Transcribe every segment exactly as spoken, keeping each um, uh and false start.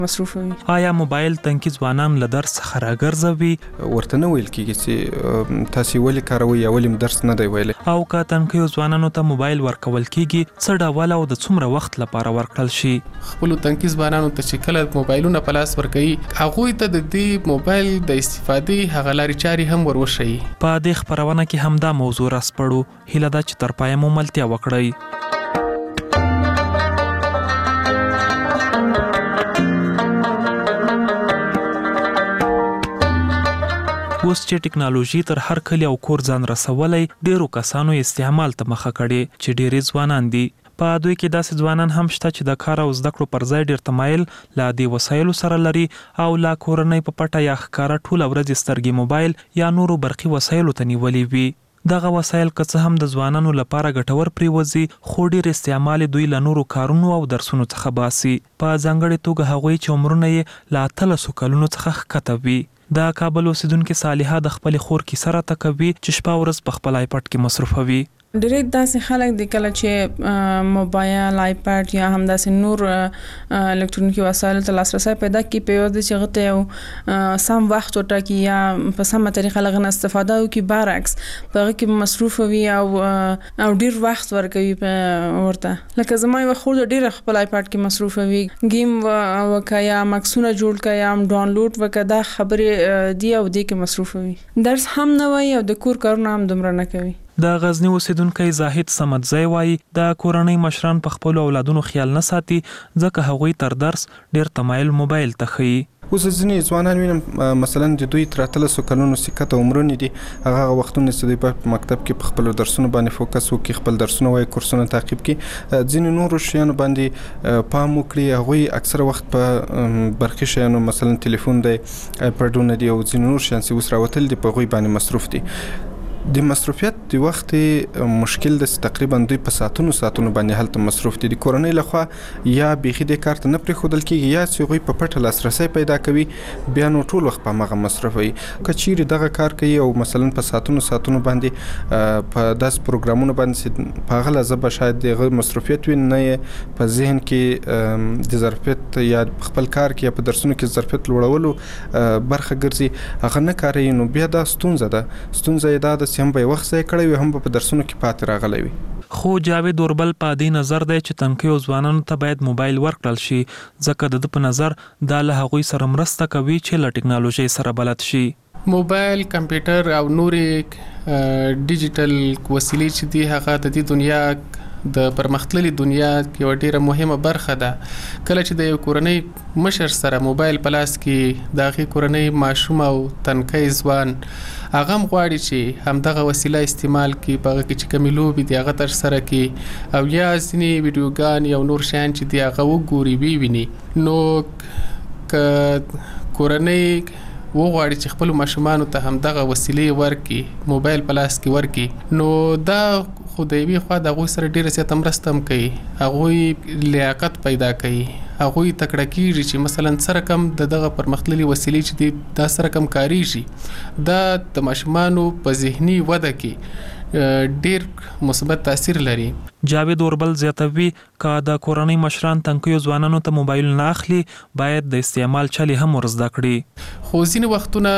مصروفوي. آیا موبایل تنکي ځوانان له درس څخه راګرځوي؟ ورته نه ویل کېږي چې تاسو ولې کاروئ یا ولې درس نه دی ویلی. او که تنکیو ځوانانو ته موبایل ورکول کېږي څه ډول او د څومره وخت لپاره ورکړل شي؟ خپل تنکي ځوانانو ته چې کله موبایلونه په لاس ورکوي هغوی ته د دې موبایل د استفادې هغه لارې چارې هم وروښيي. په دې خپرونه کې همدا موضوع راسپړو. هیله ده چې تر پایه مو ملتیا وکړئ. اوس چې ټکنالوژي تر هر کلی او کور ځان رسولای ډیرو کسانو استعمال ته مخه کړي چې ډیری ځوانان دي. په دوی کې داسې ځوانان هم شته چې د کار او زده کړو پر ځای ډیر تمایل لا دی وسایلو سره لري او لا کورنۍ په پټه یا ښکارا ټول ورځ سترګې موبایل یا نورو برقي وسایلو ته نیولې وي. دغه وسایل که څه هم د ځوانانو لپاره ګټور پریوزي خو ډیر استعمال دوی له نورو کارونو او درسونو څخه باسي. په ځانګړي توګه هغوی چې عمرونه یې له اتلسو کلونو څخه ښکته وي. د کابل اوسیدونکو صالحه د خپل خور کې سره تکوي چې شپه ورځ په خپل آیپډ کې مصرفوي. ډېر داسې خلک د کله چې موبایل آیپډ یا هم داسې نور الکترونیکي وسایل ته لاسرسي پیدا کوي په یوه چې غته یو سم وخت وټاکي یا په سمه طریقه لغنه استفاده وکړي برعکس په هغه کې مصروف وي او او ډیر وخت ورکوي په ورته. لکه زما یو خور ډیر خپل آیپډ کې مصروف وي گیم وکیا مکسونه جوړ کیا هم ډاونلوډ وکدا خبرې دی او دی کې مصروف وي. درس هم نه وي او د کور کارونه هم دومره نه کوي. د غزنی اوسیدونکو زاهد سمدزی وایي د کورنۍ مشران په خپل اولادونو خیال نه ساتي ځکه هغوی تر درس ډیر تمایل موبایل ته ښيي. اوس ځینې ځوانان وینم مثلا د دوی تر اتلسو کلونو سکته عمرونه دي هغه وختونه چې دوی په مکتب کې په خپل درسونو باندې فوکس وکړي خپل درسونه وایي کورسونه تعقیب کړي ځینې نورو شیانو باندې پام وکړي هغوی اکثره وخت په برقي شیانو مثلا تلیفون دی آیپډونه دي او ځینې نور شیان چې اوس راوتل دي په هغوی باندې مصروف دي. د مصروفیت د وخت مشکل د تقریبا دوی په ساعتونو ساعتونو باندې هلته مصروف دي. د کورنۍ لخوا یا بيخي د کار ته نه پرېښودل کېږي یا چې هغوی په پټه لاسرسی پیدا کوي بیا نو ټول وخت په هماغه مصروف وي. که چیرې دغه کار کوي او مثلا په ساعتونو ساعتونو باندې په داسې پروګرامونو باندې په هغه لحظه به شاید دغه مصروفیت وي نه یې په ذهن کې د ظرفیت یا خپل کار کې یا په درسونو کې ظرفیت لوړولو برخه ګرځي هغه نه کاروي نو بیا دا ستونزه ده. ستونزه یې دا ده هم به وخت ځای کړی وي هم په درسونو کې پاتې راغلی وي. خو جاوید اوربل په دې نظر دی چې تنکیو ځوانانو ته باید موبایل ورکړل شي ځکه د په نظر دا له هغوی سره مرسته کوي چې له ټکنالوژي سره بلد شي. موبایل کمپیوټر او نورې ډیجیټل وسیلې چې دي هغه د دې دنیا د پرمختللي دنیا یو ډیره مهمه برخه ده. کله چې د یو کورنۍ مشر سره موبایل په لاس کې د هغې کورنۍ ماشوم او تنکی ځوان هغه هم غواړي چې همدغه وسیله استعمال کړي په هغه کې چې کومې لوبې دي هغه ترسره کړي او یا ځینې ویډیوګان یا نور شیان چې دي هغه وګوري وویني. نو که کورنۍ وغواړي چې خپل ماشومانو ته همدغه وسیلې ورکړي موبایل په لاس کې ورکړي نو دا خو د یوې خوا د هغوی سره ډېره زیاته مرسته هم کوي. هغوی لیاقت پیدا کوي هغوی تکړه کېږي چې مثلا څه رقم د دغه پرمختللي وسیلې چې دي دا څه رقم کاریږي دا د ماشومانو په ذهني وده کې ډیر مثبت تاثیر لري. جاوید اوربل زیاتوي که د کورنۍ مشران تنکیو ځوانانو ته موبایل نه اخلي باید د استعمال چلي هم ورزده کړي. خو ځینې وختونه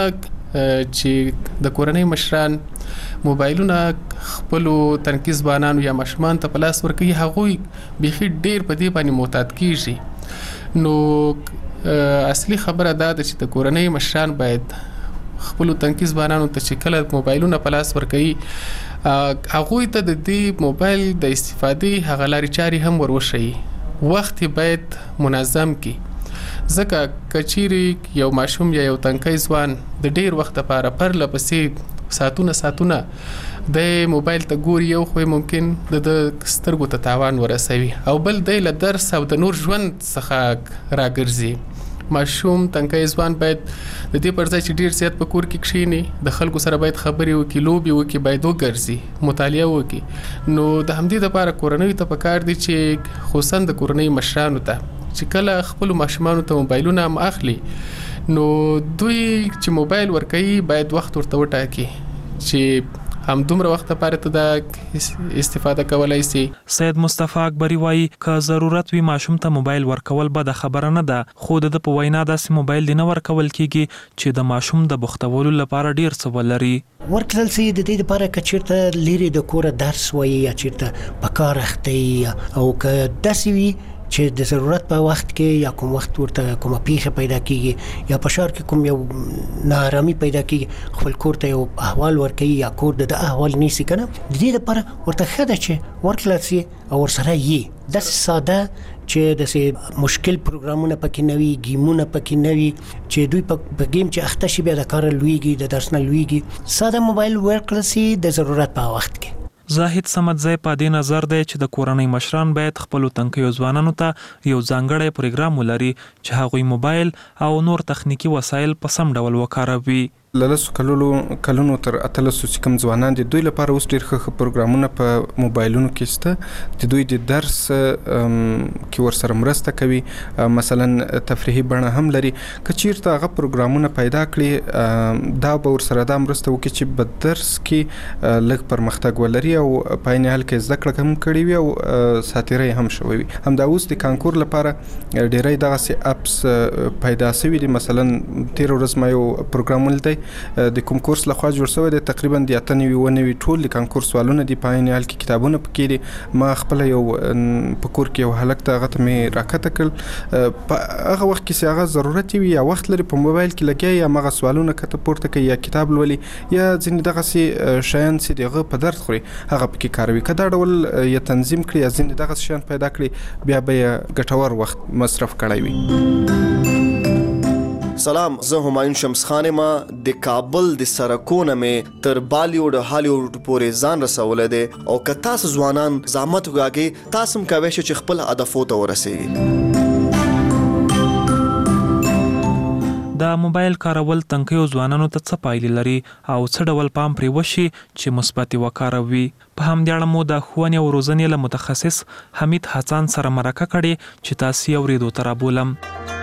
چې د کورنۍ مشران موبایلونه خپلو تنکي ځوانانو یا ماشومان ته په لاس ورکوي هغوی بیخي ډیر په دې باندې معتاد کېږي. نو اصلي خبره دا ده چې د کورنۍ مشران باید خپلو تنکي ځوانانو ته چې کله موبایلونه په لاس ورکوي هغوی ته د دې موبایل د استفادې هغه لارې چارې هم وروښيي. وخت باید منظم کړي ځکه که چیرې یو ماشوم یا یو تنکی ځوان د ډیر وخت لپاره پرله پسې ساعتونه ساعتونه د موبایل ته ګوري یو خو ممکن د سترګو ته تاوان ورسوي او بل دی له درس او د نور ژوند څخه راګرځي. ماشوم تنکی ځوان باید د دې پر ځای چې ډیر زیات په کور کې کښیني د خلکو سره باید خبرې وکړي لوبې وکړي باید وګرځي مطالعه وکړي. نو د همدې لپاره کورنۍ ته پکار دي چې خصوصا د کورنۍ مشرانو ته چې کله خپل ماشومانو ته موبایلونه هم اخلي نو دوی چې موبایل ورکوي باید وخت ورته وټاکي چې هم دومره وخت لپاره ته د استفاده کولای شي. سید مصطفی اکبری وایي که ضرورت وي ماشوم ته موبایل ورکول بده خبره نه ده، خو د په وینا داسې موبایل دی نه ورکول کیږي چې د ماشوم د بوختولو لپاره ډیر څه ولري. ورکړل سي د دې لپاره چې چیرته لري د کور درس وایي یا چیرته په کار اخته او که داسې وي چې د ضرورت په وخت کې یا کوم وخت ورته کومه پیښه پیدا کیږي یا په شهر کې کوم یو ناارامي پیدا کیږي خپل کور ته یو احوال ورکړي یا کور د احوال نیسي کنه د دې لپاره ورته خده چې ورکړل سي او ورسره یې د ساده چې د سي مشکل پروګرامونه پکې نوي گیمونه پکې نوي چې دوی په گیم چې اخته شي بیا د کار لویږي د درس نه لویږي ساده موبایل ورکړل سي د ضرورت په وخت کې. زاهد سمدزی په دې نظر دی چې د کورنۍ مشران باید خپل تنکیو ځوانانو ته یو ځانګړی پروګرام ولري چې هغوی موبایل او نور تخنیکی وسایل په سم ډول وکاروي. للسو کلونو کلونو تر اتلسو چې کوم ځوانان دي دوی لپاره اوس ډېر ښه پروګرامونه په موبایلونو کې شته چې دوی د درس کې ورسره مرسته کوي، مثلا تفریحي بڼه هم لري. که چیرته هغه پروګرامونه پیدا کړي دا به ورسره دا مرسته وکړي چې په درس کې لږ پرمختګ ولري او په عین حال کې زده کړه هم کړې وي او ساتیرۍ هم شوی وي. همدا اوس د کانکور لپاره ډېری دغسې اپس پیدا شوي دي. مثلا تېره ورځ ما یو پروګرام ولیدی د کوم کورس لخوا جوړ شوی دی، تقریبا د اته نوي اوه نوي ټول د کانکور سوالونه دي، په عین حال کې کتابونه پکې دي. ما خپله یو په کور کې یو هلک ته هغه ته مې راکته کړل، په هغه وخت کې چې هغه ضرورت وي یا وخت لري په موبایل کې لګیا یا هماغه سوالونه کته پورته کوي یا کتاب لولي یا ځینې دغسې شیان چې د هغه په درد خوري هغه پکې کاروي. که دا ډول یې تنظیم کړي یا ځینې دغسې شیان پیدا کړي بیا به یې ګټور وخت مصرف کړی وي. سلام، زه همایون شمس خان ما د کابل د سرکونه مې تر بالیوډ هالیوډ پورې ځان رسولی دی او که تاسو ځوانان زحمت وکاږئ تاسو هم کولی شئ چې خپل هدفو ته ورسیږئ. د موبایل کارول تنکیو ځوانانو ته څه پایلې لري او څه ډول پام پرې وشي چې مثبت وکاروي. په همدې اړه مو د ښوونې او روزنې له متخصص حمید حسن سره مرکه کړې چې تاسو یې اورېدو ته رابولم.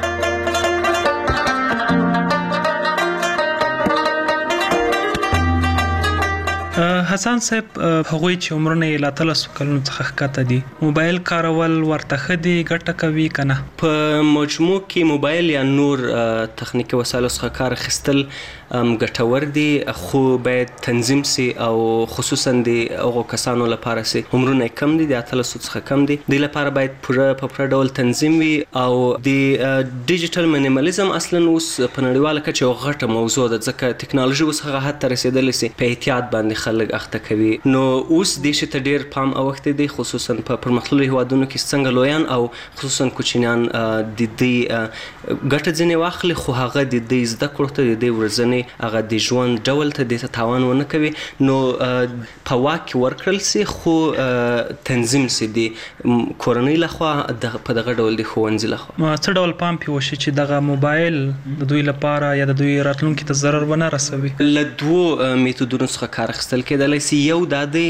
حسن صاحب، هغوی چې عمرونه یې له اتلسو کلونو څخه ښکته دي موبایل کارول ورته ښه دي، ګټه کوي که نه؟ په مجموع کې موبایل یا نور تخنیکي وسایلو څخه کار اخیستل ګټور دي، خو باید تنظیم سي او خصوصا د هغو کسانو لپاره سي عمرونه یې کم دي، د اتلسو څخه کم دي، دوی لپاره باید پوره په پوره ډول تنظیم وي. او د ډیجیټل مینیمالیزم اصلا اوس په نړیواله کچه یو غټه موضوع ده، ځکه ټکنالوژي اوس هغه حد ته رسېدلی سي په احتیاط باندې خلک اخته کوي. نو اوس دې شي ته ډېر پام اوښتی دی، خصوصا په پرمختللو هیوادونو کې څنګه لویان او خصوصا کوچنیان د دې ګټه ځینې واخلي، خو هغه د دې زده کړو ته د دې ورځنې هغه د ژوند ډول ته دې ته تاوان ونه کوي. نو په واک کې ورکړل سي خو تنظیم سي د کورنۍ لخوا په دغه ډول د ښوونځي لخوا. څه ډول پام پې وشي چې دغه موبایل د دوی لپاره یا د دوی راتلونکي ته ضرر ونه رسوي؟ له دوو میتودونو څخه کار اخیستل کېدلی سي. یو دا دی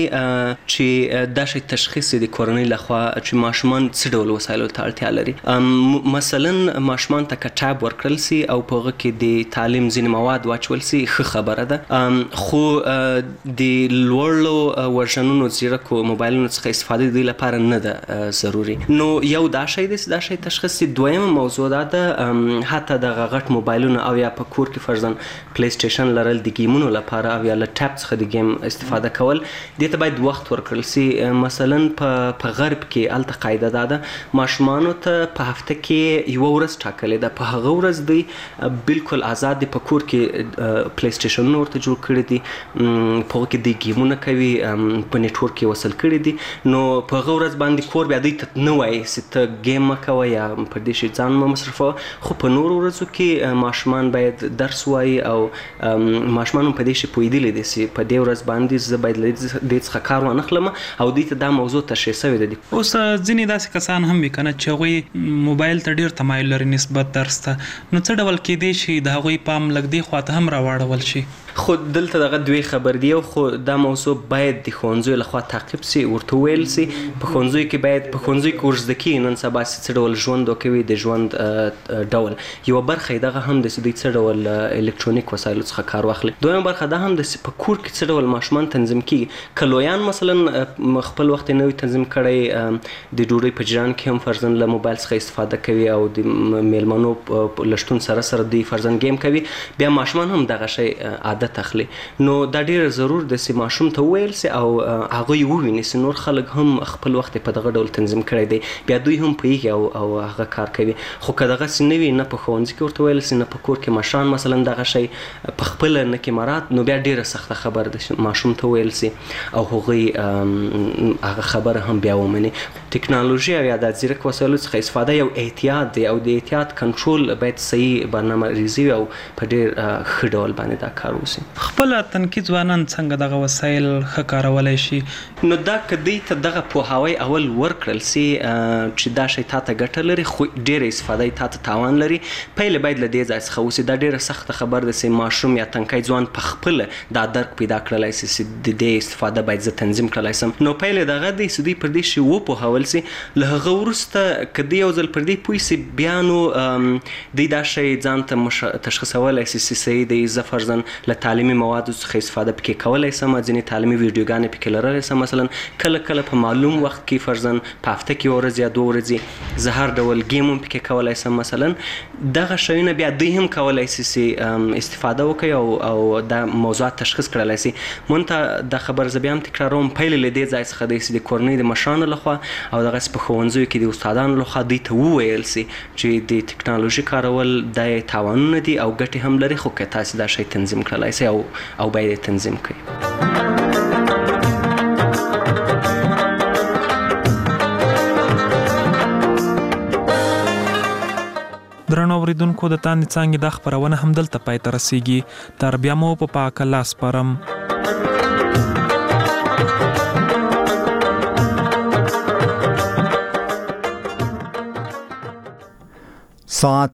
چې دا شی تشخیص د کورنۍ لخوا چې ماشومان څه ډول وسایلو ته اړتیا لري. مثلا ماشومان ته که ټاب ورکړل سي او په هغه کې د تعلیم ځینې مواد واچول سي ښه خبره ده، خو د لوړو ورژنونو زیرکو موبایلونو څخه استفاده د دوی لپاره نه ده ضروري. نو یو دا شی دی چې دا شی تشخیص سي. دویمه موضوع دا ده حتی دغه غټ موبایلونه او یا په کور کې فرضاً پلی سټیشن لرل د گیمونو لپاره او یا له ټاب څخه د گیم استفاده کول، دې ته باید وخت ورکړل سي. مثلا په غرب کې هلته قاعده دا ده ماشومانو ته په هفته کې یوه ورځ ټاکلې ده، په هغه ورځ دوی بالکل آزاد دي، په کور کې پلی سټیشنونه ورته جوړ کړي دي، په هغه کې دوی گیمونه کوي، په نیټورک کې وصل کړي دي. نو په هغه ورځ باندې کور بیا دوی ته نه وایي چې ته گیم مه کوه یا پر دې شي ځان مه مصرفوه، خو په نورو ورځو کې ماشومان باید درس وایي او ماشومان هم په دې شي پوهېدلی دي چې په دې ورځ باندې زه باید له دې څخه کار وانخلم او دوی ته دا موضوع تشریح شوې ده. اوس ځینې داسې کسان هم وي که نه چې هغوی موبایل ته ډېر تمایل لري نسبت درس ته، نو څه ډول کیدای شي د هغوی پام لږ دې خوا ته هم راواړول شي؟ خو دلته دغه دوی خبر دی، خو دا موضوع باید د ښوونځیو لخوا تعقیب سي، ورته وویل سي په ښوونځیو کې باید په ښوونځیو کې ورزده کېږي نن سبا چې څه ډول ژوند وکوي، د ژوند ډول یوه برخه یې دغه هم ده چې دوی څه ډول الکترونیک وسایلو څخه کار واخلي. دویمه برخه دا هم ده چې په کور کې څه ډول ماشومان تنظیم کیږي کلویان مثلا خپل وخت نوې تنظیم کړي د ډوډۍ په جریان کې هم فرضاً له موبایل څخه استفاده کوي او د میلمنو لشتون سره سره دوی فرضاً گیم کوي بیا ماشومان هم دغه شی عادت اخلي نو دا ډیر ضرور د سي ماشوم ته ویل سي او هغه یې وویني چې نور خلک هم خپل وخت په دغه ډول تنظیم کړی دی بیا دوی هم پوهیږي او او هغه کار کوي خو که دغه سي نه وي نه په ښوونځي کې ورته ویل سي نه په کور کې مشران مثلا دغه شی په خپله نه کې مرات نو بیا ډیره سخته خبره ده ماشوم ته ویل سي او هغوی هغه خبره هم بیا ومني ټکنالوژي او یا د ځیرک وسایلو څخه استفاده یو احتیاط دی او د احتیاط کنټرول باید صحیح برنامه ریزي او په ډیر ښه ډول باندې دا کار وشي خپل تنکي ځوانان څنګه دغه وسایل ښه کارولای شي نو دا کدی ته دغه پوهاوی اول ورکړل سي چې دا شی تاته ګټه لري خو ډیره استفاده یې تاته تاوان لري پهله باید له دې ځای څخه وسي دا ډیره سخته خبر ده چې ماشوم یا تنکی ځوان په خپله دا درک پیدا کړلی سي چې د دې استفاده باید زه تنظیم کړلی سم نو پهله دغه دی چې دوی پر دې شی وپوهول سي له هغه وروسته که دوی یو ځل پر دې پوه سي بیا نو دوی دا شی ځان ته تشخیصولی سي چې صحیح دی زه فرضاً له تعلیمي موادو څخه استفاده پکې کولی سم ځینې تعلیمي ویډیوګانې پکې لرلی سم مثلا کله کله په معلوم وخت کې فرضاً په هفته کې یو ورځ یا دوه ورځې زه هر ډول ګیم هم پکې کولی سم مثلا دغه شیونه بیا دوی هم کولی سي چې استفاده وکړي او او دا موضوعات تشخیص کړلی سي مونږ ته دا خبر زه بیا هم تکراروم پهلې له دې ځای څخه دی چې د کورنۍ د مشرانو لخوا او دغسې په ښوونځیو کې د استادانو لخوا دوی ته وویل سي چې د ټکنالوژي کارول دا یې تاوانونه دي او ګټې هم لري خو که تاسې دا شی تنظیم کړلی سي او او باید یې تنظیم کړئ درنو اوریدونکو د تاندې څانګې دا خپرونه هم دلته پای ته رسیږي تر بیا مو په پاک الله سپارم ساعت